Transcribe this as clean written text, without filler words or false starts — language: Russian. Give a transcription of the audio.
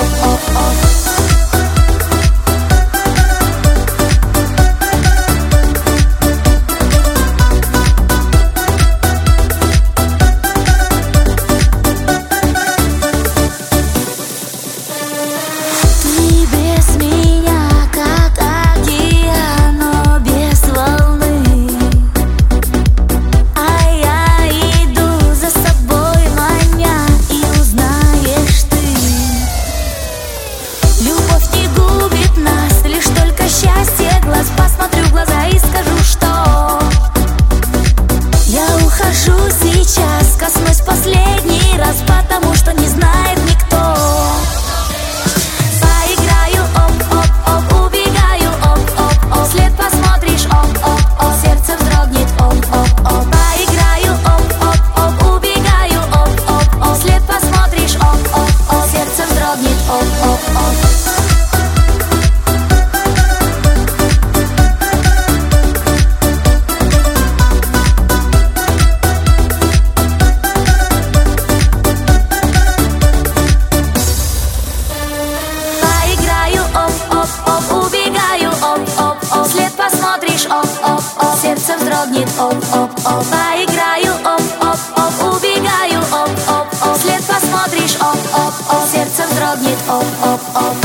Посмотрю в глаза и скажу, что я ухожу сейчас, коснусь последний раз, потому что не знает никто. Поиграю, оп-оп-оп, убегаю, оп-оп-оп, след посмотришь, оп-оп-оп, сердце вздрогнет, оп-оп-оп. Поиграю, оп-оп-оп, убегаю, оп-оп-оп, след посмотришь, оп-оп-оп, сердце вздрогнет, оп-оп-оп. Оп-оп-оп, сердце вздрогнет, оп-оп-оп. Поиграю, оп-оп-оп, убегаю, оп-оп-оп, след посмотришь, оп-оп-оп, сердце вздрогнет, оп-оп-оп.